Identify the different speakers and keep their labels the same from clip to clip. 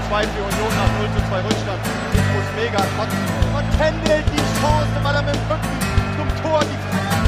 Speaker 1: 2 für Union nach 0:2 Rückstand. Ich muss mega kotzen. Und Kendall die Chance, weil er mit dem Rücken zum Tor die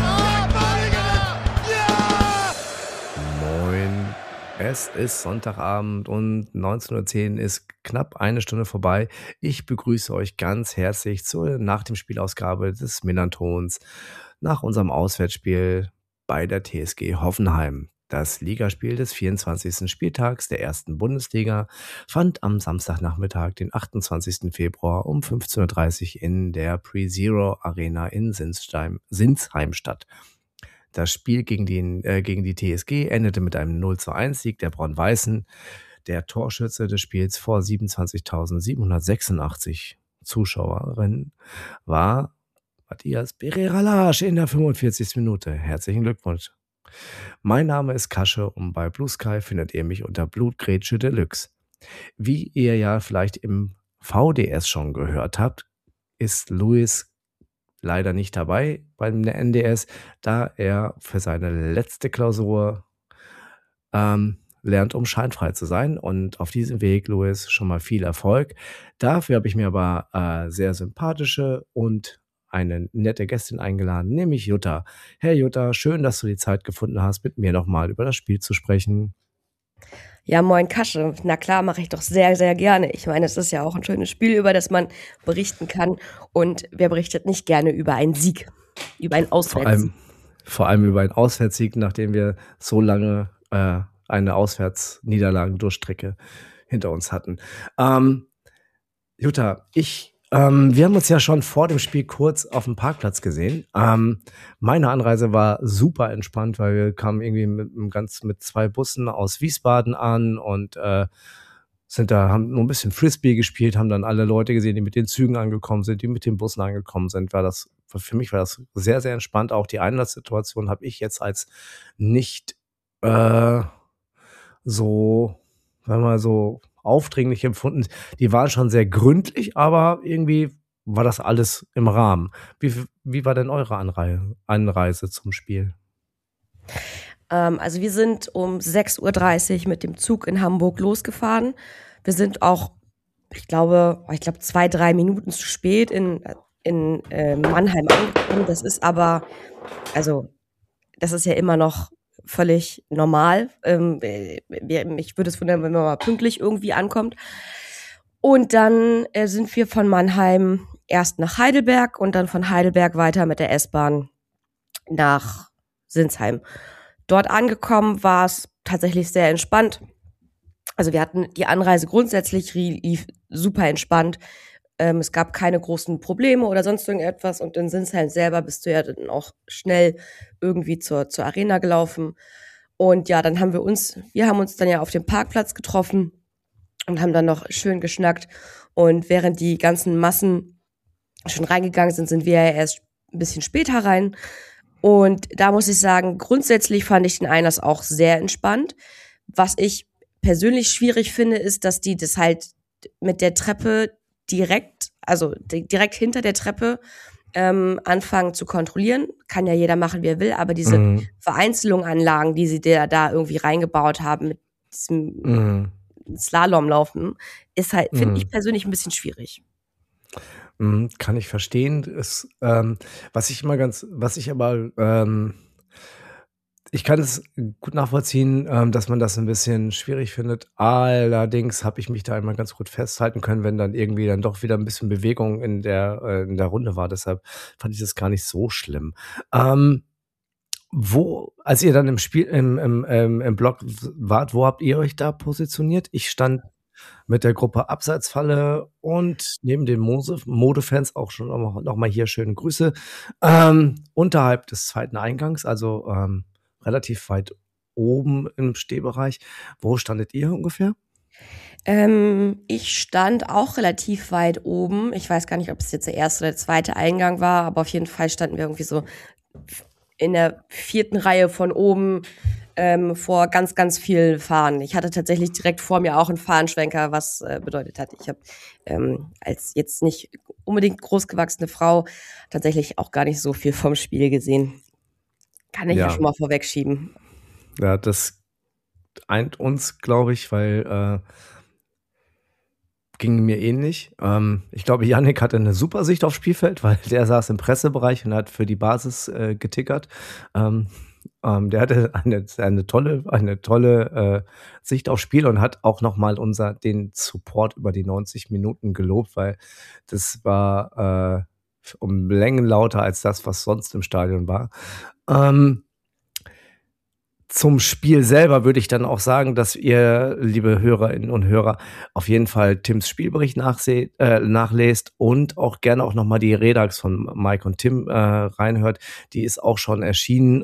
Speaker 2: Moin. Es ist Sonntagabend und 19:10 Uhr ist knapp eine Stunde vorbei. Ich begrüße euch ganz herzlich zur nach dem Spielausgabe des Millerntons nach unserem Auswärtsspiel bei der TSG Hoffenheim. Das Ligaspiel des 24. Spieltags der ersten Bundesliga fand am Samstagnachmittag, den 28. Februar um 15:30 Uhr in der Pre-Zero Arena in Sinsheim statt. Das Spiel gegen die TSG endete mit einem 0:1 Sieg der Braun-Weißen. Der Torschütze des Spiels vor 27.786 Zuschauerinnen war Matthias Pereira-Lage in der 45. Minute. Herzlichen Glückwunsch. Mein Name ist Kasche und bei Blue Sky findet ihr mich unter Blutgrätsche Deluxe. Wie ihr ja vielleicht im VDS schon gehört habt, ist Luis leider nicht dabei beim NDS, da er für seine letzte Klausur lernt, um scheinfrei zu sein. Und auf diesem Weg, Luis, schon mal viel Erfolg. Dafür habe ich mir aber sehr sympathische und eine nette Gästin eingeladen, nämlich Jutta. Hey Jutta, schön, dass du die Zeit gefunden hast, mit mir nochmal über das Spiel zu sprechen.
Speaker 3: Ja, moin Kasche. Na klar, mache ich doch sehr, sehr gerne. Ich meine, es ist ja auch ein schönes Spiel, über das man berichten kann. Und wer berichtet nicht gerne über einen Sieg, über einen Auswärtssieg?
Speaker 2: Vor allem über einen Auswärtssieg, nachdem wir so lange eine Auswärtsniederlagendurchstrecke hinter uns hatten. Jutta, wir haben uns ja schon vor dem Spiel kurz auf dem Parkplatz gesehen. Meine Anreise war super entspannt, weil wir kamen irgendwie mit 2 Bussen aus Wiesbaden an und haben nur ein bisschen Frisbee gespielt, haben dann alle Leute gesehen, die mit den Zügen angekommen sind, die mit den Bussen angekommen sind. Für mich war das sehr, sehr entspannt. Auch die Einlasssituation habe ich jetzt als nicht so aufdringlich empfunden. Die waren schon sehr gründlich, aber irgendwie war das alles im Rahmen. Wie war denn eure Anreise zum Spiel?
Speaker 3: Also wir sind um 6:30 Uhr mit dem Zug in Hamburg losgefahren. Wir sind auch, ich glaube 2-3 Minuten zu spät in Mannheim angekommen. Das ist aber, also das ist ja immer noch völlig normal. Mich würde es wundern, wenn man mal pünktlich irgendwie ankommt. Und dann sind wir von Mannheim erst nach Heidelberg und dann von Heidelberg weiter mit der S-Bahn nach Sinsheim. Dort angekommen war es tatsächlich sehr entspannt. Also wir hatten die Anreise grundsätzlich lief super entspannt. Es gab keine großen Probleme oder sonst irgendetwas. Und in Sinsheim selber bist du ja dann auch schnell irgendwie zur Arena gelaufen. Und ja, dann haben wir uns dann ja auf dem Parkplatz getroffen und haben dann noch schön geschnackt. Und während die ganzen Massen schon reingegangen sind, sind wir ja erst ein bisschen später rein. Und da muss ich sagen, grundsätzlich fand ich den Einlass auch sehr entspannt. Was ich persönlich schwierig finde, ist, dass die das halt mit der Treppe direkt hinter der Treppe anfangen zu kontrollieren. Kann ja jeder machen, wie er will, aber diese Vereinzelung an Lagen, die sie da irgendwie reingebaut haben mit diesem Slalomlaufen, ist halt, finde ich persönlich ein bisschen schwierig.
Speaker 2: Kann ich verstehen. Ich kann es gut nachvollziehen, dass man das ein bisschen schwierig findet. Allerdings habe ich mich da immer ganz gut festhalten können, wenn dann irgendwie dann doch wieder ein bisschen Bewegung in der Runde war. Deshalb fand ich das gar nicht so schlimm. Als ihr dann im Spiel im Block wart, wo habt ihr euch da positioniert? Ich stand mit der Gruppe Abseitsfalle und neben den Modefans auch schon noch mal hier schöne Grüße. Unterhalb des zweiten Eingangs, also relativ weit oben im Stehbereich. Wo standet ihr ungefähr?
Speaker 3: Ich stand auch relativ weit oben. Ich weiß gar nicht, ob es jetzt der erste oder der zweite Eingang war, aber auf jeden Fall standen wir irgendwie so in der 4. Reihe von oben vor ganz, ganz viel Fahnen. Ich hatte tatsächlich direkt vor mir auch einen Fahnenschwenker, was bedeutet hat, ich habe als jetzt nicht unbedingt großgewachsene Frau tatsächlich auch gar nicht so viel vom Spiel gesehen. Kann ich ja schon mal vorwegschieben.
Speaker 2: Ja, das eint uns, glaube ich, weil ging mir ähnlich. Ich glaube, Yannick hatte eine super Sicht aufs Spielfeld, weil der saß im Pressebereich und hat für die Basis getickert. Der hatte eine tolle Sicht aufs Spiel und hat auch nochmal den Support über die 90 Minuten gelobt, weil das war um Längen lauter als das, was sonst im Stadion war. Zum Spiel selber würde ich dann auch sagen, dass ihr, liebe Hörerinnen und Hörer, auf jeden Fall Tims Spielbericht nachlest und auch gerne auch nochmal die Redax von Mike und Tim reinhört. Die ist auch schon erschienen.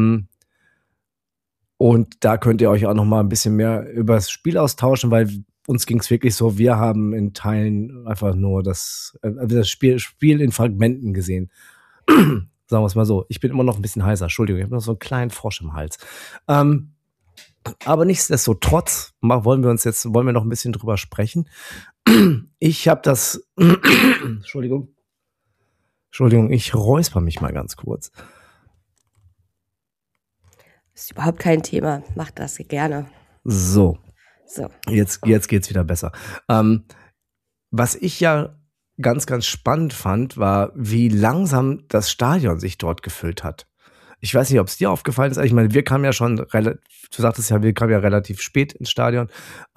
Speaker 2: Und da könnt ihr euch auch nochmal ein bisschen mehr über das Spiel austauschen, weil uns ging es wirklich so, wir haben in Teilen einfach nur das Spiel in Fragmenten gesehen. Sagen wir es mal so. Ich bin immer noch ein bisschen heiser. Entschuldigung, ich habe noch so einen kleinen Frosch im Hals. Aber nichtsdestotrotz wollen wir noch ein bisschen drüber sprechen. Ich habe das Entschuldigung, ich räusper mich mal ganz kurz.
Speaker 3: Ist überhaupt kein Thema. Mach das gerne.
Speaker 2: So. Jetzt geht's wieder besser. Was ich ja ganz, ganz spannend fand, war, wie langsam das Stadion sich dort gefüllt hat. Ich weiß nicht, ob es dir aufgefallen ist. Ich meine, wir kamen ja relativ spät ins Stadion.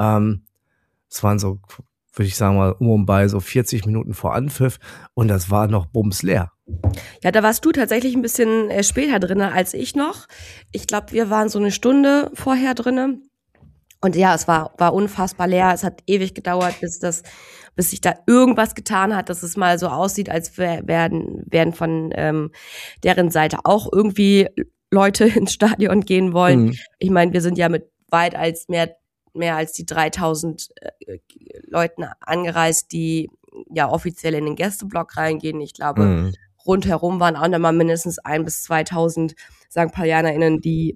Speaker 2: Es waren so, würde ich sagen mal, bei so 40 Minuten vor Anpfiff und das war noch bumsleer.
Speaker 3: Ja, da warst du tatsächlich ein bisschen später drin als ich noch. Ich glaube, wir waren so eine Stunde vorher drin. Und ja, es war unfassbar leer. Es hat ewig gedauert, bis sich da irgendwas getan hat, dass es mal so aussieht, als werden von deren Seite auch irgendwie Leute ins Stadion gehen wollen. Mhm. Ich meine, wir sind ja mit weit als mehr als die 3000 Leuten angereist, die ja offiziell in den Gästeblock reingehen. Ich glaube, rundherum waren auch nochmal mindestens 1.000 bis 2.000 St. PaulianerInnen, die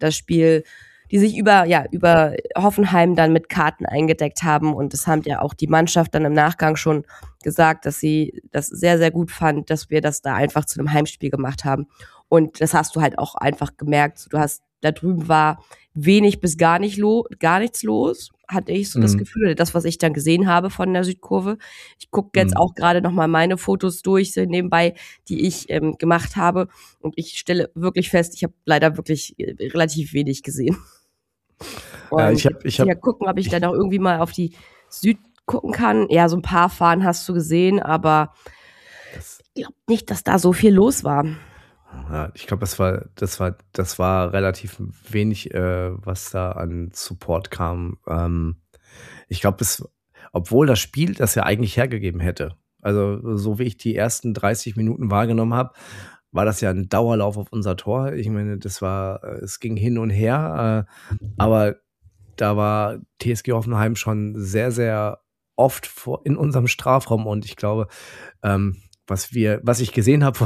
Speaker 3: sich über Hoffenheim dann mit Karten eingedeckt haben. Und das haben ja auch die Mannschaft dann im Nachgang schon gesagt, dass sie das sehr, sehr gut fand, dass wir das da einfach zu einem Heimspiel gemacht haben. Und das hast du halt auch einfach gemerkt. Da drüben war wenig bis gar nichts los, hatte ich so das Gefühl, das, was ich dann gesehen habe von der Südkurve. Ich gucke jetzt auch gerade nochmal meine Fotos durch, so nebenbei, die ich gemacht habe. Und ich stelle wirklich fest, ich habe leider wirklich relativ wenig gesehen. Und ja, ich hab gucken, ob ich da noch irgendwie mal auf die Süd gucken kann. Ja, so ein paar Fahnen hast du gesehen, aber ich glaube nicht, dass da so viel los war.
Speaker 2: Ja, ich glaube, das war relativ wenig, was da an Support kam. Ich glaube, obwohl das Spiel das ja eigentlich hergegeben hätte. Also so wie ich die ersten 30 Minuten wahrgenommen habe, war das ja ein Dauerlauf auf unser Tor. Ich meine, es ging hin und her, aber da war TSG Hoffenheim schon sehr, sehr oft in unserem Strafraum und ich glaube, was ich gesehen habe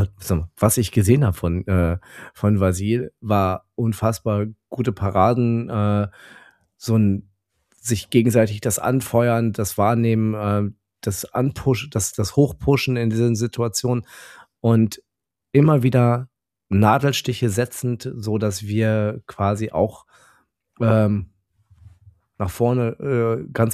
Speaker 2: von Vasil, war unfassbar gute Paraden, sich gegenseitig das Anfeuern, das Wahrnehmen, das Hochpushen in diesen Situationen und immer wieder Nadelstiche setzend, so dass wir quasi auch nach vorne ganz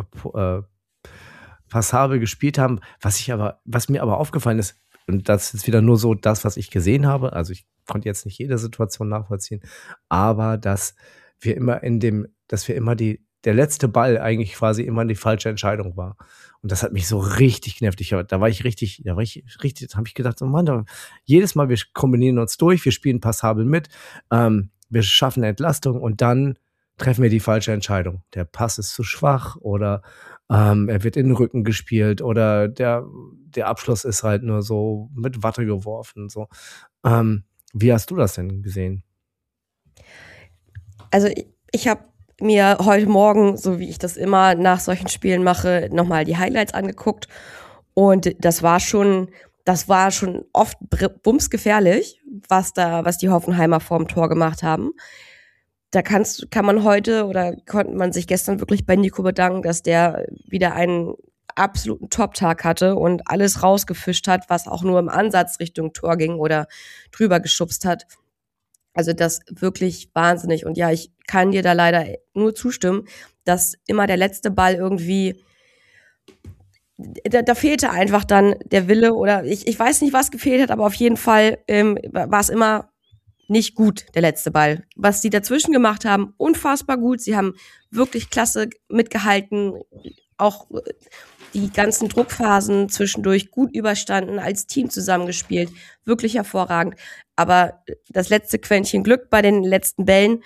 Speaker 2: passabel gespielt haben. Was mir aber aufgefallen ist, und das ist wieder nur so das, was ich gesehen habe, also ich konnte jetzt nicht jede Situation nachvollziehen, aber dass wir immer der letzte Ball eigentlich quasi immer die falsche Entscheidung war. Und das hat mich so richtig genervt. Da habe ich gedacht, oh Mann, jedes Mal, wir kombinieren uns durch, wir spielen passabel mit, wir schaffen eine Entlastung und dann treffen wir die falsche Entscheidung. Der Pass ist zu schwach oder er wird in den Rücken gespielt oder der Abschluss ist halt nur so mit Watte geworfen. So. Wie hast du das denn gesehen?
Speaker 3: Also ich habe mir heute Morgen, so wie ich das immer nach solchen Spielen mache, nochmal die Highlights angeguckt und das war schon oft bumsgefährlich, was die Hoffenheimer vorm Tor gemacht haben. Da kann man heute oder konnte man sich gestern wirklich bei Nico bedanken, dass der wieder einen absoluten Top-Tag hatte und alles rausgefischt hat, was auch nur im Ansatz Richtung Tor ging oder drüber geschubst hat. Also das wirklich wahnsinnig. Und ja, ich kann dir da leider nur zustimmen, dass immer der letzte Ball irgendwie da fehlte einfach dann der Wille oder ich weiß nicht, was gefehlt hat, aber auf jeden Fall war es immer nicht gut, der letzte Ball. Was die dazwischen gemacht haben, unfassbar gut. Sie haben wirklich klasse mitgehalten, auch die ganzen Druckphasen zwischendurch gut überstanden, als Team zusammengespielt, wirklich hervorragend. Aber das letzte Quäntchen Glück bei den letzten Bällen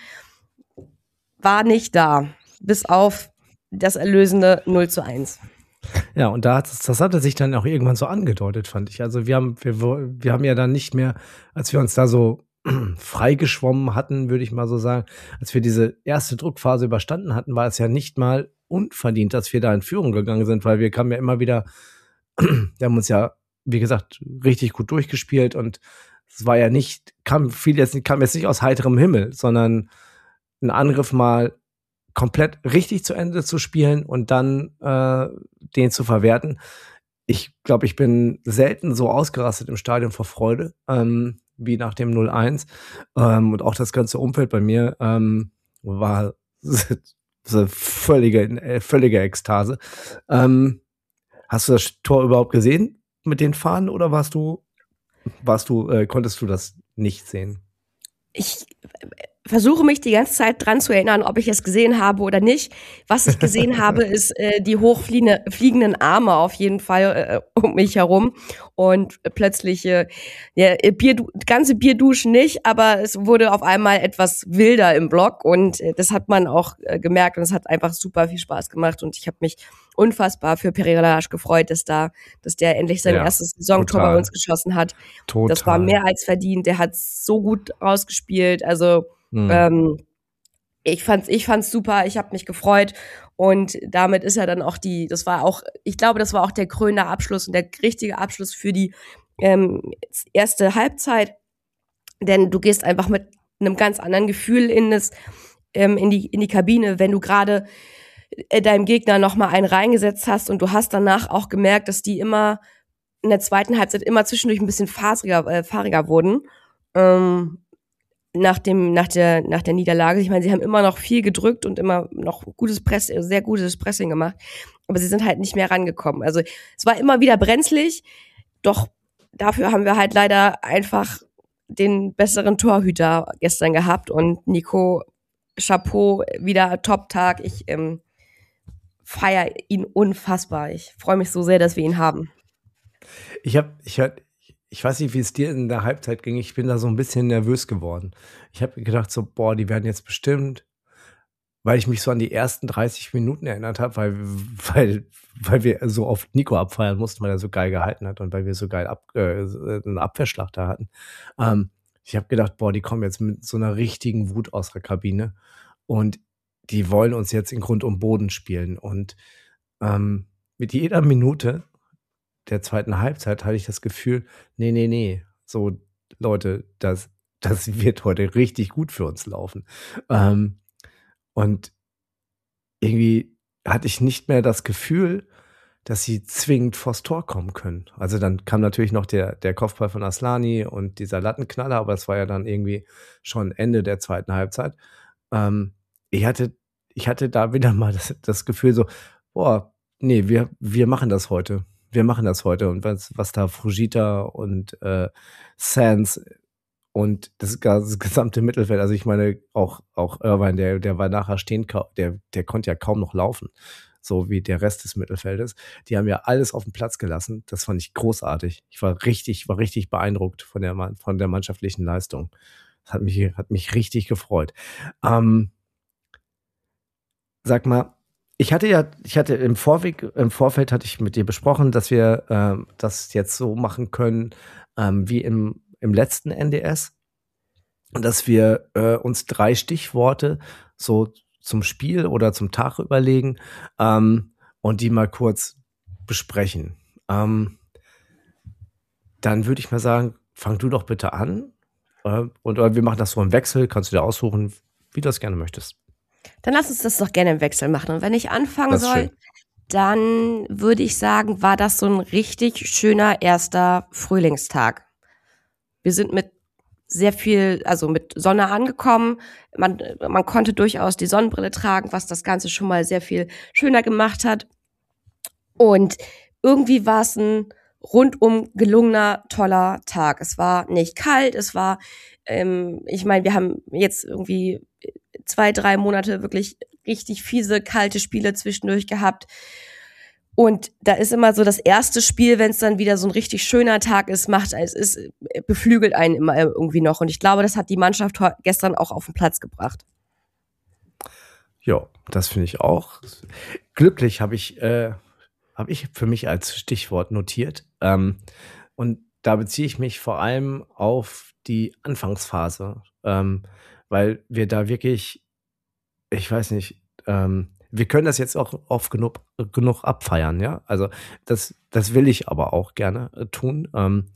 Speaker 3: war nicht da, bis auf das erlösende 0:1.
Speaker 2: Ja, und das hatte sich dann auch irgendwann so angedeutet, fand ich. Also wir haben ja dann nicht mehr, als wir uns da so freigeschwommen hatten, würde ich mal so sagen, als wir diese erste Druckphase überstanden hatten, war es ja nicht mal unverdient, dass wir da in Führung gegangen sind, weil wir kamen ja immer wieder, wir haben uns ja, wie gesagt, richtig gut durchgespielt und es war ja nicht, kam jetzt nicht aus heiterem Himmel, sondern ein Angriff mal komplett richtig zu Ende zu spielen und dann den zu verwerten. Ich glaube, ich bin selten so ausgerastet im Stadion vor Freude wie nach dem 0:1. Und auch das ganze Umfeld bei mir war so völlige Ekstase. Hast du das Tor überhaupt gesehen mit den Fahnen oder konntest du das nicht sehen?
Speaker 3: Ich versuche mich die ganze Zeit dran zu erinnern, ob ich es gesehen habe oder nicht. Was ich gesehen habe, ist die hochfliegenden Arme auf jeden Fall um mich herum und plötzlich ganze Bierduschen nicht, aber es wurde auf einmal etwas wilder im Block und das hat man auch gemerkt und es hat einfach super viel Spaß gemacht und ich habe mich unfassbar für Perez gefreut, dass der endlich sein erstes Saisontor bei uns geschossen hat. Total. Das war mehr als verdient. Der hat so gut rausgespielt. Also ich fand's super. Ich habe mich gefreut und damit ist ja dann auch ich glaube, das war auch der krönende Abschluss und der richtige Abschluss für die erste Halbzeit, denn du gehst einfach mit einem ganz anderen Gefühl in die Kabine, wenn du gerade deinem Gegner noch mal einen reingesetzt hast und du hast danach auch gemerkt, dass die immer in der zweiten Halbzeit immer zwischendurch ein bisschen fahriger wurden nach der Niederlage. Ich meine, sie haben immer noch viel gedrückt und immer noch sehr gutes Pressing gemacht, aber sie sind halt nicht mehr rangekommen. Also es war immer wieder brenzlig, doch dafür haben wir halt leider einfach den besseren Torhüter gestern gehabt und Nico, Chapeau, wieder Top-Tag. Ich feiere ihn unfassbar. Ich freue mich so sehr, dass wir ihn haben.
Speaker 2: Ich weiß nicht, wie es dir in der Halbzeit ging. Ich bin da so ein bisschen nervös geworden. Ich habe gedacht so, die werden jetzt bestimmt, weil ich mich so an die ersten 30 Minuten erinnert habe, weil wir so oft Nico abfeiern mussten, weil er so geil gehalten hat und weil wir so geil einen Abwehrschlag da hatten. Ich habe gedacht, die kommen jetzt mit so einer richtigen Wut aus der Kabine und die wollen uns jetzt in Grund und Boden spielen. Und mit jeder Minute der zweiten Halbzeit hatte ich das Gefühl, nee, so Leute, das wird heute richtig gut für uns laufen. Und irgendwie hatte ich nicht mehr das Gefühl, dass sie zwingend vors Tor kommen können. Also dann kam natürlich noch der Kopfball von Aslani und dieser Lattenknaller, aber es war ja dann irgendwie schon Ende der zweiten Halbzeit. Ich hatte da wieder mal das Gefühl so, nee, wir machen das heute. Wir machen das heute. Und was da Fujita und Sands und das gesamte Mittelfeld, also ich meine, auch Irvine, der war nachher stehen, der konnte ja kaum noch laufen, so wie der Rest des Mittelfeldes. Die haben ja alles auf den Platz gelassen. Das fand ich großartig. Ich war richtig beeindruckt von der mannschaftlichen Leistung. Das hat mich richtig gefreut. Sag mal, ich hatte im Vorfeld hatte ich mit dir besprochen, dass wir das jetzt so machen können, wie im letzten NDS, dass wir uns 3 Stichworte so zum Spiel oder zum Tag überlegen und die mal kurz besprechen. Dann würde ich mal sagen, fang du doch bitte an oder wir machen das so im Wechsel, kannst du dir aussuchen, wie du das gerne möchtest.
Speaker 3: Dann lass uns das doch gerne im Wechsel machen. Und wenn ich anfangen soll, dann würde ich sagen, war das so ein richtig schöner erster Frühlingstag. Wir sind mit sehr viel, also mit Sonne angekommen. Man konnte durchaus die Sonnenbrille tragen, was das Ganze schon mal sehr viel schöner gemacht hat. Und irgendwie war es ein rundum gelungener, toller Tag. Es war nicht kalt, es war, ich meine, wir haben jetzt irgendwie 2-3 Monate wirklich richtig fiese, kalte Spiele zwischendurch gehabt. Und da ist immer so das erste Spiel, wenn es dann wieder so ein richtig schöner Tag ist, beflügelt einen immer irgendwie noch. Und ich glaube, das hat die Mannschaft gestern auch auf den Platz gebracht.
Speaker 2: Ja, das finde ich auch. Glücklich habe ich für mich als Stichwort notiert. Und da beziehe ich mich vor allem auf die Anfangsphase, weil wir da wirklich, ich weiß nicht, wir können das jetzt auch oft genug abfeiern, ja. Also das will ich aber auch gerne tun,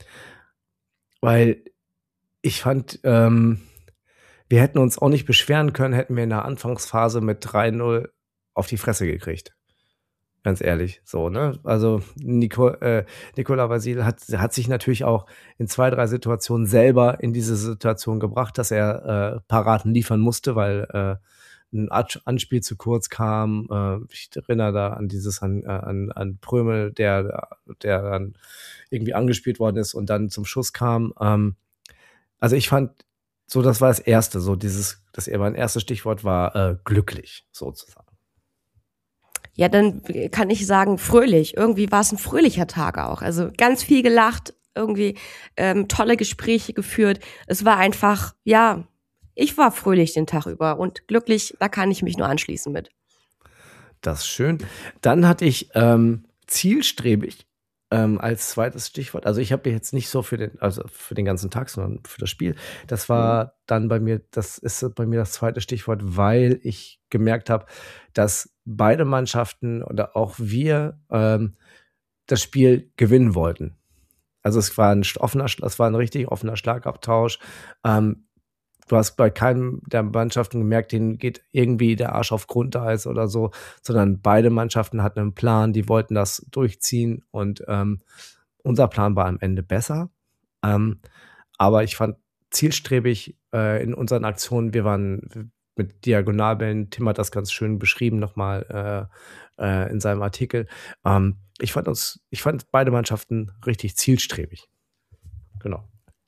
Speaker 2: weil ich fand, wir hätten uns auch nicht beschweren können, hätten wir in der Anfangsphase mit 3-0 auf die Fresse gekriegt. Ganz ehrlich, so, ne? Also Nicola Vasil hat sich natürlich auch in 2-3 Situationen selber in diese Situation gebracht, dass er Paraden liefern musste, weil ein Anspiel zu kurz kam. Ich erinnere da an Prömel, der dann irgendwie angespielt worden ist und dann zum Schuss kam. Also ich fand, so das war das Erste, so mein erstes Stichwort war glücklich, sozusagen.
Speaker 3: Ja, dann kann ich sagen, fröhlich. Irgendwie war es ein fröhlicher Tag auch. Also ganz viel gelacht, irgendwie tolle Gespräche geführt. Es war einfach, ja, ich war fröhlich den Tag über und glücklich, da kann ich mich nur anschließen mit.
Speaker 2: Das ist schön. Dann hatte ich zielstrebig als zweites Stichwort. Also ich habe jetzt nicht so für den ganzen Tag, sondern für das Spiel. Das war dann das ist bei mir das zweite Stichwort, weil ich gemerkt habe, dass beide Mannschaften oder auch wir das Spiel gewinnen wollten. Also es war ein richtig offener Schlagabtausch. Du hast bei keinem der Mannschaften gemerkt, denen geht irgendwie der Arsch auf Grundeis oder so, sondern beide Mannschaften hatten einen Plan, die wollten das durchziehen und unser Plan war am Ende besser. Aber ich fand zielstrebig in unseren Aktionen, wir waren mit Diagonalbällen, Tim hat das ganz schön beschrieben nochmal in seinem Artikel. Ich fand beide Mannschaften richtig zielstrebig. Genau.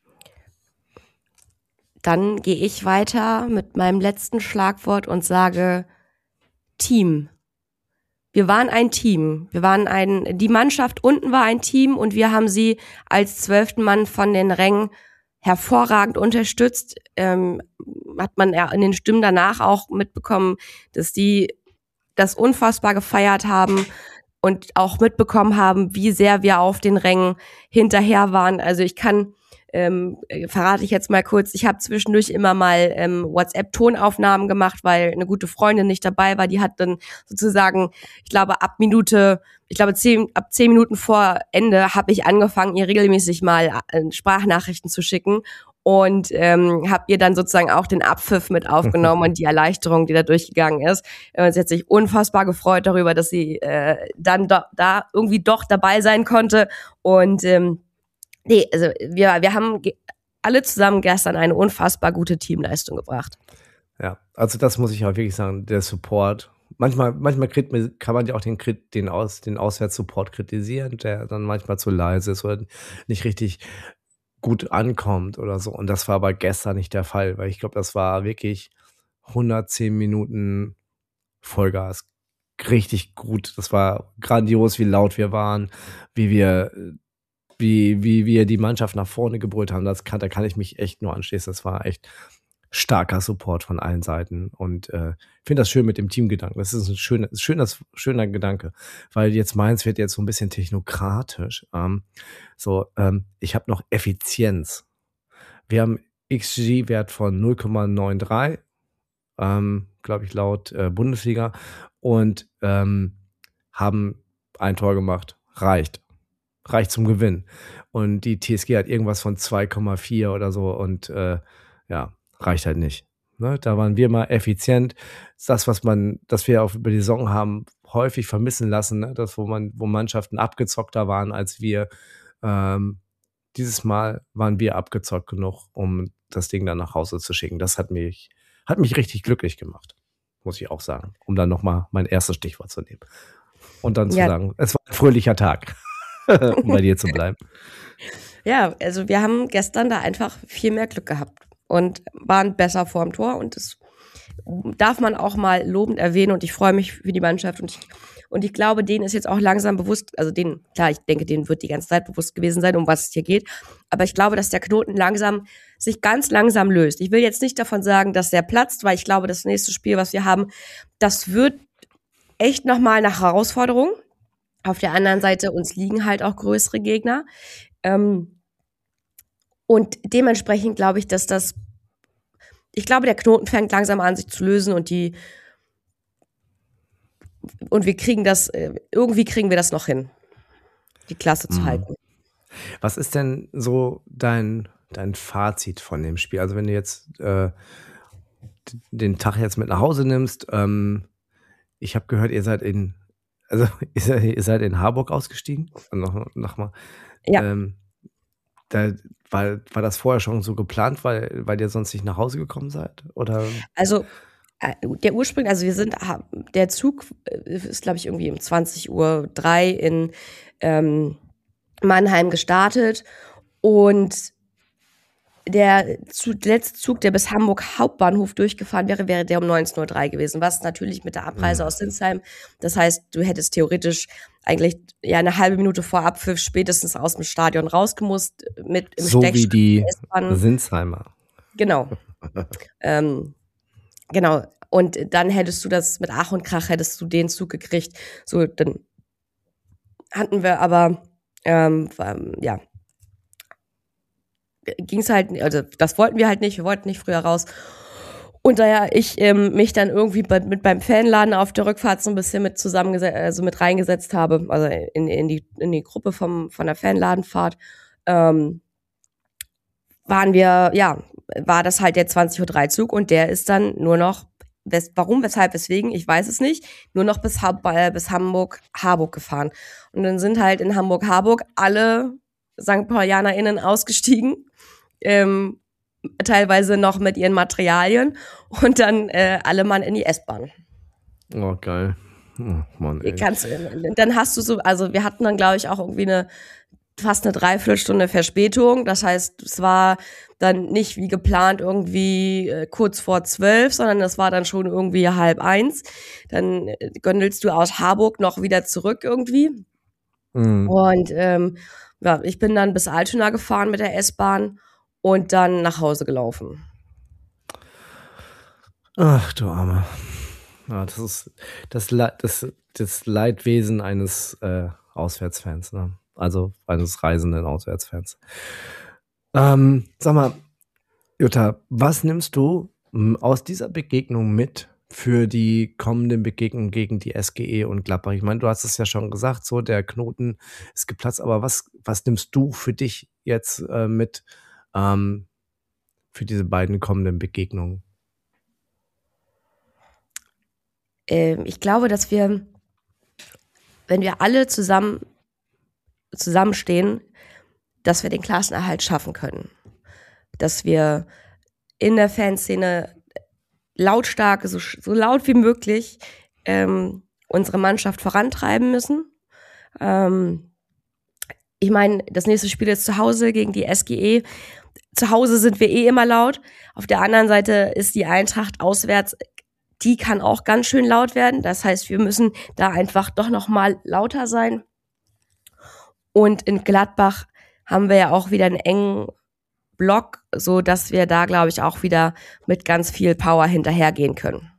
Speaker 3: Dann gehe ich weiter mit meinem letzten Schlagwort und sage Team. Wir waren ein Team. Die Mannschaft unten war ein Team und wir haben sie als 12. Mann von den Rängen hervorragend unterstützt. Hat man ja in den Stimmen danach auch mitbekommen, dass die das unfassbar gefeiert haben und auch mitbekommen haben, wie sehr wir auf den Rängen hinterher waren. Also ich kann verrate ich jetzt mal kurz, ich habe zwischendurch immer mal WhatsApp-Tonaufnahmen gemacht, weil eine gute Freundin nicht dabei war, die hat dann sozusagen, ich glaube ab 10 Minuten vor Ende habe ich angefangen, ihr regelmäßig mal Sprachnachrichten zu schicken und habe ihr dann sozusagen auch den Abpfiff mit aufgenommen und die Erleichterung, die da durchgegangen ist. Sie hat sich unfassbar gefreut darüber, dass sie dann da irgendwie doch dabei sein konnte und also wir haben alle zusammen gestern eine unfassbar gute Teamleistung gebracht.
Speaker 2: Ja, also das muss ich auch wirklich sagen, der Support. Manchmal kann man ja auch den Auswärtssupport kritisieren, der dann manchmal zu leise ist oder nicht richtig gut ankommt oder so. Und das war aber gestern nicht der Fall, weil ich glaube, das war wirklich 110 Minuten Vollgas. Richtig gut. Das war grandios, wie laut wir waren, wie wir die Mannschaft nach vorne gebrüllt haben. Da kann ich mich echt nur anschließen. Das war echt starker Support von allen Seiten. Und ich finde das schön mit dem Teamgedanken. Das ist ein schöner Gedanke. Weil jetzt Mainz wird jetzt so ein bisschen technokratisch. Ich habe noch Effizienz. Wir haben XG-Wert von 0,93, glaube ich, laut Bundesliga. Und haben ein Tor gemacht. Reicht zum Gewinn. Und die TSG hat irgendwas von 2,4 oder so und reicht halt nicht. Ne? Da waren wir mal effizient. Das, dass wir auch über die Saison haben, häufig vermissen lassen, ne? Das, wo Mannschaften abgezockter waren als wir. Dieses Mal waren wir abgezockt genug, um das Ding dann nach Hause zu schicken. Das hat mich richtig glücklich gemacht, muss ich auch sagen, um dann nochmal mein erstes Stichwort zu nehmen. Und dann zu sagen, es war ein fröhlicher Tag. um bei dir zu bleiben.
Speaker 3: Ja, also wir haben gestern da einfach viel mehr Glück gehabt und waren besser vorm Tor und das darf man auch mal lobend erwähnen und ich freue mich für die Mannschaft und ich glaube, denen ist jetzt auch langsam bewusst, also denen, klar, ich denke, denen wird die ganze Zeit bewusst gewesen sein, um was es hier geht, aber ich glaube, dass der Knoten sich ganz langsam löst. Ich will jetzt nicht davon sagen, dass der platzt, weil ich glaube, das nächste Spiel, was wir haben, das wird echt nochmal eine Herausforderung. Auf der anderen Seite, uns liegen halt auch größere Gegner. Und dementsprechend glaube ich, ich glaube, der Knoten fängt langsam an, sich zu lösen und wir kriegen irgendwie kriegen wir das noch hin, die Klasse zu halten.
Speaker 2: Was ist denn so dein Fazit von dem Spiel? Also wenn du jetzt den Tag jetzt mit nach Hause nimmst, ich habe gehört, ihr seid in Harburg ausgestiegen. Nochmal.
Speaker 3: Ja.
Speaker 2: War das vorher schon so geplant, weil ihr sonst nicht nach Hause gekommen seid? Oder?
Speaker 3: Also der Ursprung, also der Zug ist, glaube ich, irgendwie um 20:03 in Mannheim gestartet und der letzte Zug, der bis Hamburg Hauptbahnhof durchgefahren wäre der um 19:03 gewesen, was natürlich mit der Abreise aus Sinsheim, das heißt, du hättest theoretisch eigentlich eine halbe Minute vor Abpfiff spätestens aus dem Stadion rausgemusst mit im
Speaker 2: so wie die
Speaker 3: S-Bahn.
Speaker 2: Sinsheimer.
Speaker 3: Genau. Genau. Und dann hättest du das mit Ach und Krach, hättest du den Zug gekriegt. So, dann hatten wir aber, ging's halt, also das wollten wir halt nicht, wir wollten nicht früher raus. Und daher ich mich dann irgendwie beim Fanladen auf der Rückfahrt so ein bisschen mit mit reingesetzt habe, also in die Gruppe von der Fanladenfahrt, war das halt der 20:03 Zug und der ist dann nur noch, warum, weshalb, weswegen, ich weiß es nicht, nur noch bis Hamburg-Harburg gefahren. Und dann sind halt in Hamburg-Harburg alle St. PaulianerInnen ausgestiegen, teilweise noch mit ihren Materialien und dann alle Mann in die S-Bahn.
Speaker 2: Oh, geil. Oh, Mann, ey.
Speaker 3: Dann hast du also wir hatten dann, glaube ich, auch irgendwie fast eine Dreiviertelstunde Verspätung. Das heißt, es war dann nicht wie geplant irgendwie kurz vor 12, sondern das war dann schon irgendwie 12:30. Dann gondelst du aus Harburg noch wieder zurück irgendwie. Und ich bin dann bis Altona gefahren mit der S-Bahn und dann nach Hause gelaufen.
Speaker 2: Ach, du Arme. Ja, das ist das Leidwesen eines Auswärtsfans, ne? Also eines reisenden Auswärtsfans. Sag mal, Jutta, was nimmst du aus dieser Begegnung mit für die kommenden Begegnungen gegen die SGE und Gladbach? Ich meine, du hast es ja schon gesagt, so der Knoten ist geplatzt, aber was nimmst du für dich jetzt mit für diese beiden kommenden Begegnungen?
Speaker 3: Ich glaube, dass wenn wir alle zusammenstehen, dass wir den Klassenerhalt schaffen können. Dass wir in der Fanszene lautstark, so laut wie möglich unsere Mannschaft vorantreiben müssen. Ich meine, das nächste Spiel ist zu Hause gegen die SGE. Zu Hause sind wir immer laut. Auf der anderen Seite ist die Eintracht auswärts, die kann auch ganz schön laut werden. Das heißt, wir müssen da einfach doch noch mal lauter sein. Und in Gladbach haben wir ja auch wieder einen engen Block, so dass wir da, glaube ich, auch wieder mit ganz viel Power hinterhergehen können.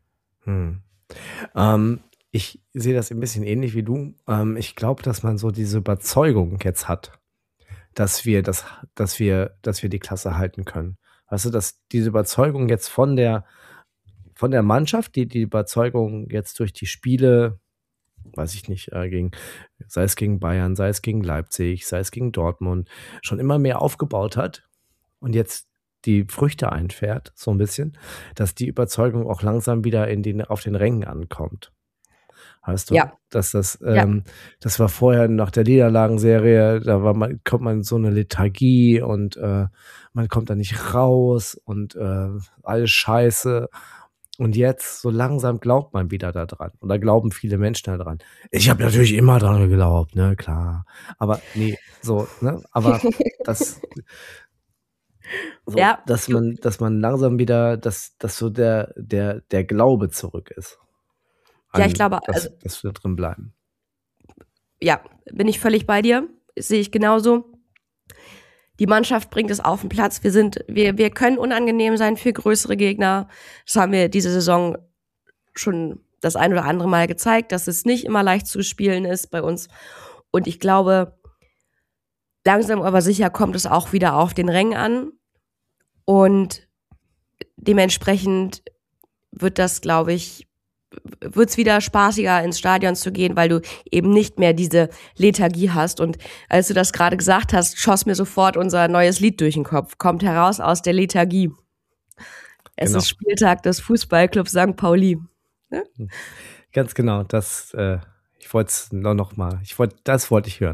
Speaker 2: Ich sehe das ein bisschen ähnlich wie du. Ich glaube, dass man so diese Überzeugung jetzt hat, dass wir die Klasse halten können. Weißt du, dass diese Überzeugung jetzt von der Mannschaft, die Überzeugung jetzt durch die Spiele, weiß ich nicht, sei es gegen Bayern, sei es gegen Leipzig, sei es gegen Dortmund, schon immer mehr aufgebaut hat und jetzt die Früchte einfährt, so ein bisschen, dass die Überzeugung auch langsam wieder auf den Rängen ankommt. Weißt du,
Speaker 3: Ja.
Speaker 2: dass das war vorher nach der Niederlagenserie, kommt man in so eine Lethargie und man kommt da nicht raus und alles scheiße. Und jetzt, so langsam glaubt man wieder daran. Oder glauben viele Menschen daran. Ich habe natürlich immer dran geglaubt, ne, klar. Aber nee, so, ne, aber das, so,
Speaker 3: Ja,
Speaker 2: dass man langsam wieder, dass so der Glaube zurück ist.
Speaker 3: ja, ich glaube,
Speaker 2: Dass wir drin bleiben.
Speaker 3: Ja, bin ich völlig bei dir. Sehe ich genauso. Die Mannschaft bringt es auf den Platz. Wir können unangenehm sein für größere Gegner. Das haben wir diese Saison schon das ein oder andere Mal gezeigt, dass es nicht immer leicht zu spielen ist bei uns. Und ich glaube, langsam aber sicher kommt es auch wieder auf den Rängen an. Und dementsprechend wird das, glaube ich, wird's wieder spaßiger, ins Stadion zu gehen, weil du eben nicht mehr diese Lethargie hast. Und als du das gerade gesagt hast, schoss mir sofort unser neues Lied durch den Kopf. Kommt heraus aus der Lethargie. Es ist Spieltag des Fußballclubs St. Pauli. Ne?
Speaker 2: Ganz genau, das wollte ich hören.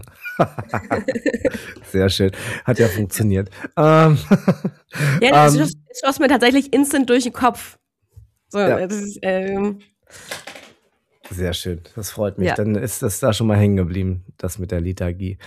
Speaker 2: Sehr schön. Hat ja funktioniert.
Speaker 3: Ja, das schoss mir tatsächlich instant durch den Kopf. So,
Speaker 2: Ja.
Speaker 3: das ist,
Speaker 2: Sehr schön, das freut mich.
Speaker 3: Ja.
Speaker 2: Dann ist das da schon mal hängen geblieben, das mit der Lethargie.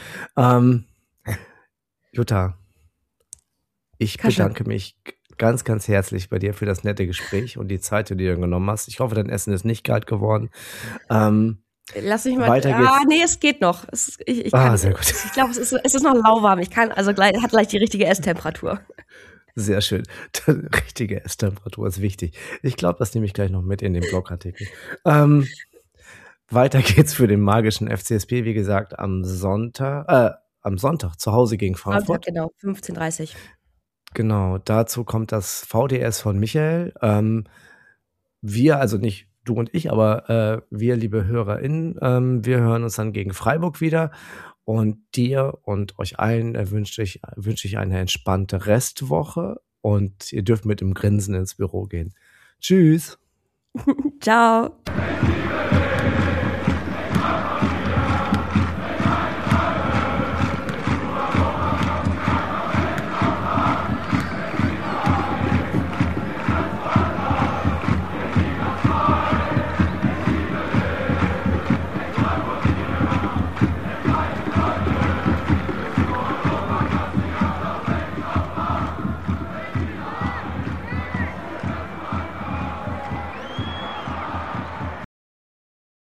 Speaker 2: Jutta, ich bedanke mich ganz, ganz herzlich bei dir für das nette Gespräch und die Zeit, die du dir genommen hast. Ich hoffe, dein Essen ist nicht kalt geworden.
Speaker 3: Lass mich mal.
Speaker 2: Weiter geht's.
Speaker 3: Nee, es geht noch. Ich kann,
Speaker 2: sehr gut.
Speaker 3: Ich glaube, es ist noch lauwarm. Hat gleich die richtige Esstemperatur.
Speaker 2: Sehr schön. Die richtige Esstemperatur ist wichtig. Ich glaube, das nehme ich gleich noch mit in den Blogartikel. Weiter geht's für den magischen FCSP, wie gesagt, am Sonntag zu Hause gegen Frankfurt.
Speaker 3: Genau, 15:30.
Speaker 2: Genau, dazu kommt das VDS von Michael. Wir, also nicht du und ich, aber wir, liebe HörerInnen, wir hören uns dann gegen Freiburg wieder. Und dir und euch allen wünsche ich eine entspannte Restwoche und ihr dürft mit dem Grinsen ins Büro gehen. Tschüss.
Speaker 3: Ciao.